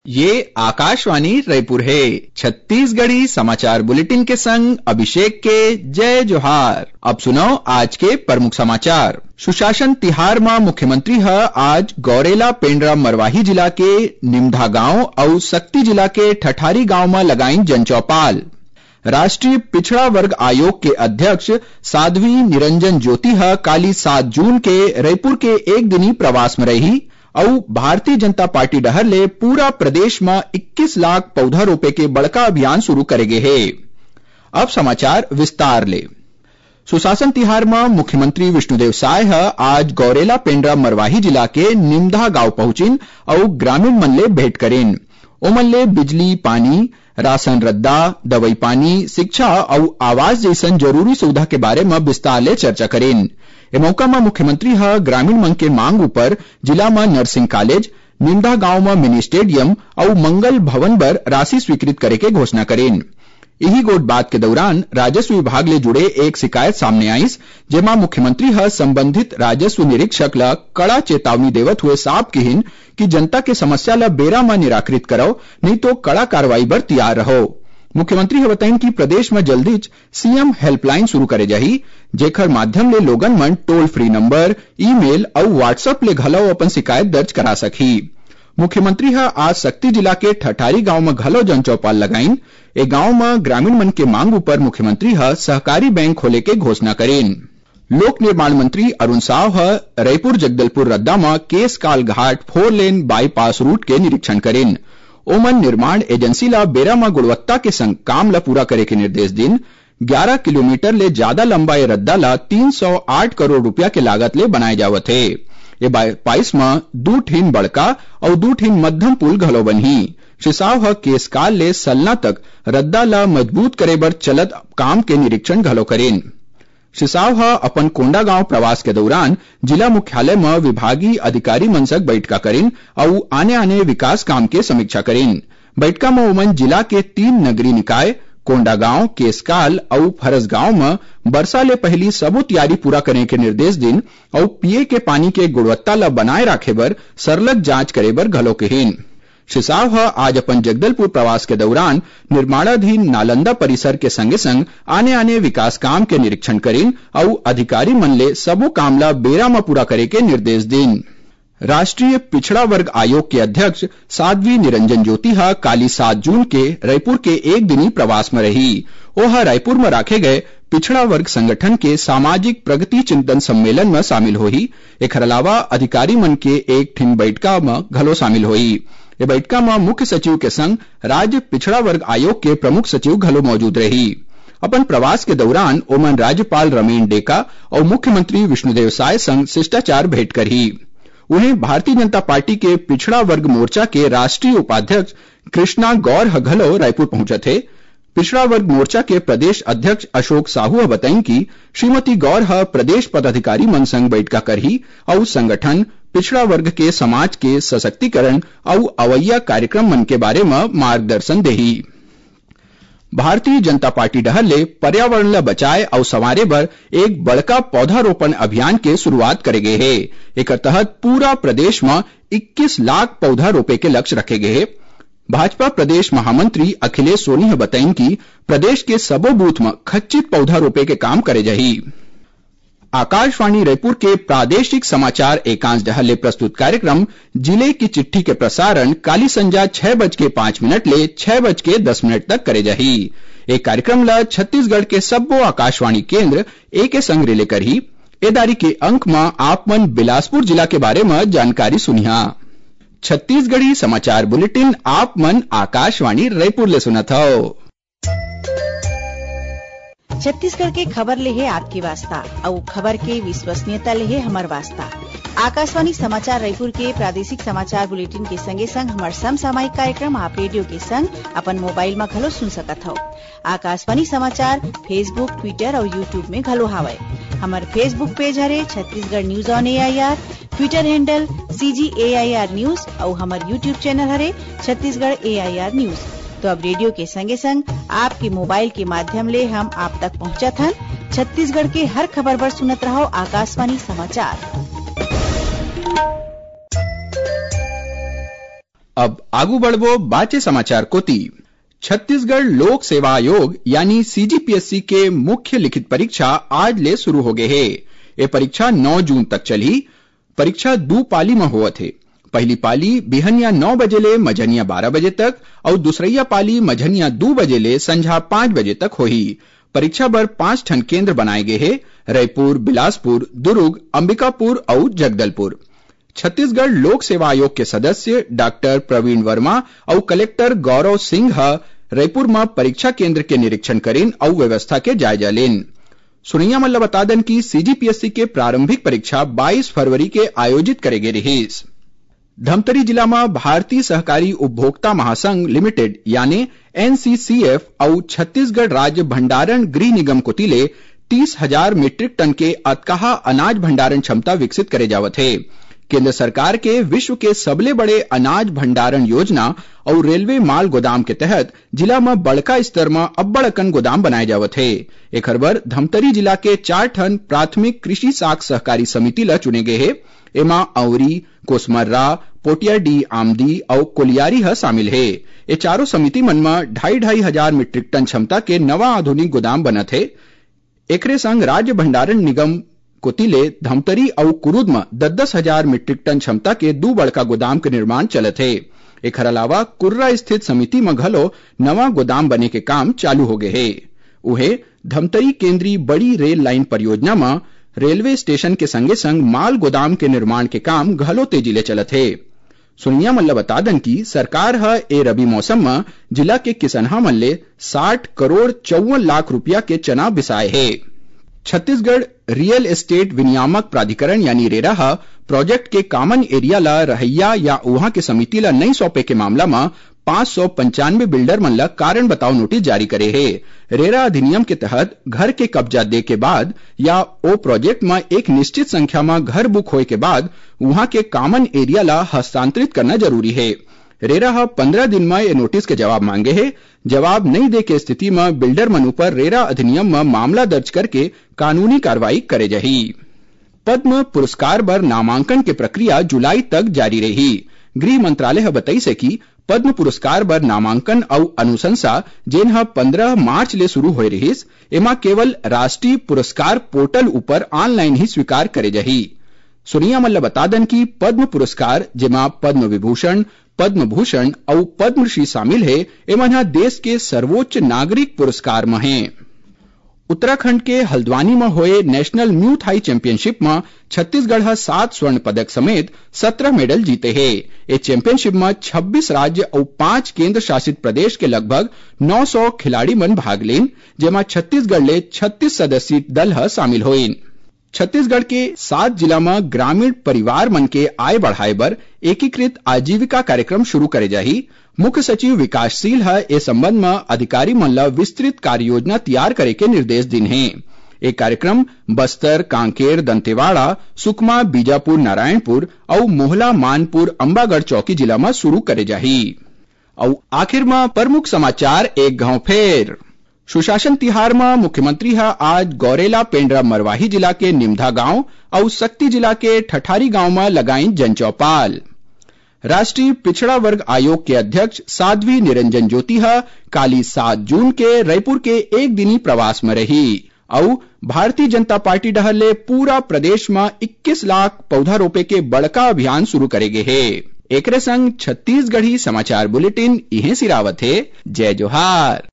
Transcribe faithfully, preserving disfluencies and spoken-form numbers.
ये आकाशवाणी रायपुर है। छत्तीसगढ़ी समाचार बुलेटिन के संग अभिषेक के जय जोहार। अब सुनो आज के प्रमुख समाचार। सुशासन तिहार में मुख्यमंत्री ह आज गौरेला पेंड्रा मरवाही जिला के निमधा गांव और सक्ती जिला के ठठारी गांव में लगाइन जनचौपाल। राष्ट्रीय पिछड़ा वर्ग आयोग के अध्यक्ष साध्वी निरंजन ज्योति ह काली सात जून के रायपुर के एक दिनी प्रवास में रही और भारतीय जनता पार्टी डहर ले पूरा प्रदेश में इक्कीस लाख पौधा रोपे के बड़का अभियान शुरू करेगे है। अब समाचार विस्तार ले। सुशासन तिहार में मुख्यमंत्री विष्णुदेव साय ह आज गौरेला पेंड्रा मरवाही जिला के निमधा गांव पहुंचिन और ग्रामीण मन ले भेंट करेन। ओमन ले बिजली, पानी, राशन रद्दा, दवाई पानी, शिक्षा और आवास जैसन जरूरी सुविधा के बारे में विस्तार ले चर्चा करेन। ए मौका में मुख्यमंत्री ह ग्रामीण मन के मांग ऊपर जिला में नर्सिंग कॉलेज, निमधा गांव में मिनी स्टेडियम और मंगल भवन बर राशि स्वीकृत करे के घोषणा करेन। यही गोट बात के दौरान राजस्व विभाग ले जुड़े एक शिकायत सामने आईस, जेमा मुख्यमंत्री ह संबंधित राजस्व निरीक्षक ला कड़ा चेतावनी देवत हुए साफ कहिन कि जनता के समस्या ला बेरा में निराकृत करो, नहीं तो कड़ा कार्रवाई बर तैयार रहो। मुख्यमंत्री ने बताइन कि प्रदेश में जल्दी सीएम हेल्पलाइन शुरू करे जाही, जेकर माध्यम ले लोगन मन टोल फ्री नंबर, ईमेल और व्हाट्सएप ले घलो अपन शिकायत दर्ज करा सकी। मुख्यमंत्री ह आज सक्ती जिला के ठठारी गांव में घलो जनचौपाल लगाइन। ए गांव में ग्रामीण मन के मांग ऊपर मुख्यमंत्री ह सहकारी बैंक खोले के घोषणा करेन। लोक निर्माण मंत्री अरुण साव ह रायपुर जगदलपुर रद्दा में केसकाल घाट फोर लेन बाईपास रूट के निरीक्षण करेन। ओमन निर्माण एजेंसी ला बेरा में गुणवत्ता के संग काम ला पूरा करे के निर्देश दिन। ग्यारह किलोमीटर ले ज्यादा लंबा ये रद्दा ला तीन सौ आठ करोड़ रुपया के लागत ले बनाए जावत है। ये बाईपास में दू ठीन बड़का और दू ठीन मध्यम पुल घलो बनही। श्री साव ह केसकाल ले सलना तक रद्दा ला मजबूत करे बर चलत काम के निरीक्षण घलो करेन। श्री साव ह अपन कोंडा गांव प्रवास के दौरान जिला मुख्यालय में विभागीय अधिकारी मनसक बैठका करेन और आने आने विकास काम के समीक्षा करेन। बैठका में ओमन जिला के तीन नगरीय निकाय कोंडा गांव, केसकाल और फरस गांव में बरसा ले पहली सबो तैयारी पूरा करे के निर्देश दिन और पिए के पानी के गुणवत्ता ला बनाए राखे बर सरलग जांच करे बर घलो कहिन। श्री साव ह आज अपन जगदलपुर प्रवास के दौरान निर्माणाधीन नालंदा परिसर के संगे संग आने आने विकास काम के निरीक्षण करेन और अधिकारी मन ले सबो काम ला बेरा में पूरा करे के निर्देश दिन। राष्ट्रीय पिछड़ा वर्ग आयोग के अध्यक्ष साध्वी निरंजन ज्योति ह काली सात जून के रायपुर के एक दिनी प्रवास में रही। ओह रायपुर में राखे गए पिछड़ा वर्ग संगठन के सामाजिक प्रगति चिंतन सम्मेलन में शामिल होही। एकर अलावा अधिकारी मन के एक ठिन बैठका में घलो शामिल होई। ये बैठका में मुख्य सचिव के संग राज्य पिछड़ा वर्ग आयोग के प्रमुख सचिव घलो मौजूद रही। अपन प्रवास के दौरान ओमन राज्यपाल रमेन डेका और मुख्यमंत्री विष्णुदेव साय संग शिष्टाचार भेंट करही। उन्हें भारतीय जनता पार्टी के पिछड़ा वर्ग मोर्चा के राष्ट्रीय उपाध्यक्ष कृष्णा गौर घलो रायपुर पहुंचे थे। पिछड़ा वर्ग मोर्चा के प्रदेश अध्यक्ष अशोक साहू बताइन कि श्रीमती गौर ह प्रदेश पदाधिकारी मन संग बैठका करही और संगठन पिछड़ा वर्ग के समाज के सशक्तिकरण और अवैया कार्यक्रम मन के बारे में मार्गदर्शन देही। भारतीय जनता पार्टी डहर ले पर्यावरण ला बचाए और संवारे बर एक बड़का पौधारोपण अभियान के शुरुआत करे गए है। एकर तहत पूरा प्रदेश में इक्कीस लाख पौधा रोपे के लक्ष्य रखे गए है। भाजपा प्रदेश महामंत्री अखिलेश सोनी बताइन कि प्रदेश के सबो बूथ में खच्चित पौधा रोपे के काम करे जाही। आकाशवाणी रायपुर के प्रादेशिक समाचार एकांश डहर ले प्रस्तुत कार्यक्रम जिले की चिट्ठी के प्रसारण काली संजा छह बज के पांच मिनट ले छह बज के दस मिनट तक करे जाही। एक कार्यक्रम ला छत्तीसगढ़ के सबो आकाशवाणी केंद्र एक संग रिले करही। एदारी के अंक में आप मन बिलासपुर जिला के बारे में जानकारी सुनिहा। छत्तीसगढ़ी समाचार बुलेटिन आप मन आकाशवाणी रायपुर ले सुनत हो। छत्तीसगढ़ के खबर ले है आपकी वास्ता और खबर के विश्वसनीयता ले है हमार वास्ता। आकाशवाणी समाचार रायपुर के प्रादेशिक समाचार बुलेटिन के संगे संग हमार समसामयिक कार्यक्रम आप रेडियो के संग अपन मोबाइल में घलो सुन सकत हो। आकाशवाणी समाचार फेसबुक, ट्विटर और यूट्यूब में घलो हावय। हमार फेसबुक पेज हरे Chhattisgarh news on A I R, Twitter handle C G A I R news और हमार यूट्यूब चैनल हरे छत्तीसगढ़ ए आई आर न्यूज। तो अब रेडियो के संगे संग आपके मोबाइल के माध्यम ले हम आप तक पहुंचत हन। छत्तीसगढ़ के हर खबर पर सुनत रहो आकाशवाणी समाचार। अब आगू बढ़बो बाचे समाचार कोती। छत्तीसगढ़ लोक सेवा आयोग यानी सीजीपीएससी के मुख्य लिखित परीक्षा आज ले शुरू हो गए है। ये परीक्षा नौ जून तक चली। परीक्षा दो पाली में हुआ थे। पहली पाली बिहनिया नौ बजे ले मझनिया बारह बजे तक और दूसरिया पाली मझनिया दो बजे ले संझा पांच बजे तक होही। परीक्षा बर पांच ठन केंद्र बनाए गए हैं, रायपुर, बिलासपुर, दुर्ग, अंबिकापुर और जगदलपुर। छत्तीसगढ़ लोक सेवा आयोग के सदस्य डॉक्टर प्रवीण वर्मा और कलेक्टर गौरव सिंह रायपुर में परीक्षा केंद्र के निरीक्षण करीन और व्यवस्था के जायजा लेन। सुनिया मल्ला बता दें कि सीजीपीएससी के प्रारंभिक परीक्षा बाईस फरवरी के आयोजित करे गए रही। धमतरी जिला में भारतीय सहकारी उपभोक्ता महासंघ लिमिटेड यानी एनसीसीएफ और छत्तीसगढ़ राज्य भंडारण गृह निगम को तिले तीस हजार मीट्रिक टन के अतकहा अनाज भंडारण क्षमता विकसित करे जावत है। केंद्र सरकार के विश्व के सबले बड़े अनाज भंडारण योजना और रेलवे माल गोदाम के तहत जिला में बड़का स्तर में अब्बड़ अकन गोदाम बनाए जावत है। एखर बर धमतरी जिला के चार ठन प्राथमिक कृषि साख सहकारी समिति ला चुने गए है। एमा औरी, कोसमर्रा, पोटियाडी, आमदी और कोलियारी ह शामिल है। ये चारों समिति मन में ढाई ढाई हजार मीट्रिक टन क्षमता के नवा आधुनिक गोदाम बनत है। एकरे संग राज्य भंडारण निगम कोतिले धमतरी और कुरुद में दस दस हजार मीट्रिक टन क्षमता के दो बड़का गोदाम के निर्माण चलत है। एकर अलावा कुर्रा स्थित समिति में घलो नवा गोदाम बने के काम चालू हो गए है। उहे धमतरी केंद्रीय बड़ी रेल लाइन परियोजना में रेलवे स्टेशन के संगे संग माल गोदाम के निर्माण के काम घलो तेजी ले चलत है। सुनिया मल्ला बता दन की सरकार है ए रबी मौसम में जिला के किसनहा मन ले साठ करोड़ चौवन लाख रुपया के चना बिसाए है। छत्तीसगढ़ रियल एस्टेट विनियामक प्राधिकरण यानी रेरा हा प्रोजेक्ट के कॉमन एरिया ला रहैया या वहां के समिति ला नहीं सौंपे के मामला में पांच सौ पंचानवे बिल्डर मन ला कारण बताओ नोटिस जारी करे है। रेरा अधिनियम के तहत घर के कब्जा दे के बाद या ओ प्रोजेक्ट में एक निश्चित संख्या में घर बुक होए के बाद वहां के कॉमन एरिया ला हस्तांतरित करना जरूरी है। रेरा पंद्रह दिन में ये नोटिस के जवाब मांगे है। जवाब नहीं दे के स्थिति में बिल्डर मन ऊपर रेरा अधिनियम में मामला दर्ज करके कानूनी कार्रवाई करे जाही। पद्म पुरस्कार बर नामांकन के प्रक्रिया जुलाई तक जारी रही। गृह मंत्रालय बताई से कि पद्म पुरस्कार बर नामांकन और अनुशंसा जेन पंद्रह मार्च ले शुरू हो रहीस, एमा केवल राष्ट्रीय पुरस्कार पोर्टल ऊपर ऑनलाइन ही स्वीकार करे जाही। सुनिया मल्ला बता दन की पद्म पुरस्कार जेमा पद्म विभूषण, पद्म भूषण और पद्मश्री शामिल है, एमन देश के सर्वोच्च नागरिक पुरस्कार में है। उत्तराखंड के हल्द्वानी में हुए नेशनल म्यू थाई चैंपियनशिप में छत्तीसगढ़ सात स्वर्ण पदक समेत सत्रह मेडल जीते हैं। ये चैंपियनशिप में छब्बीस राज्य और पांच केंद्र शासित प्रदेश के लगभग नौ सौ खिलाड़ी मन भाग लेन, जेमा छत्तीसगढ़ ले छत्तीस सदस्यीय दल ह शामिल होइन। छत्तीसगढ़ के सात जिला में ग्रामीण परिवार मन के आय बढ़ाए बर एकीकृत आजीविका कार्यक्रम शुरू करे जाही। मुख्य सचिव विकासशील है इस संबंध में अधिकारी मन ला विस्तृत कार्य योजना तैयार करे के निर्देश दिन है। एक कार्यक्रम बस्तर, कांकेर, दंतेवाड़ा, सुकमा, बीजापुर, नारायणपुर और मोहला, मानपुर, अंबागढ़ चौकी जिला में शुरू करे जाही। और आखिर में प्रमुख समाचार एक गांव फेर। सुशासन तिहार में मुख्यमंत्री हा आज गौरेला, पेंड्रा, मरवाही जिला के निमधा गांव और शक्ति जिला के ठठारी गांव में लगाई जनचौपाल। राष्ट्रीय पिछड़ा वर्ग आयोग के अध्यक्ष साध्वी निरंजन ज्योति हा काली सात जून के रायपुर के एक दिनी प्रवास में रही और भारतीय जनता पार्टी डहर ले पूरा प्रदेश में इक्कीस लाख पौधा रोपे के बड़का अभियान शुरू करेगे है। एकरे संग छत्तीसगढ़ी समाचार बुलेटिन इहे सिरावत है। जय जोहार।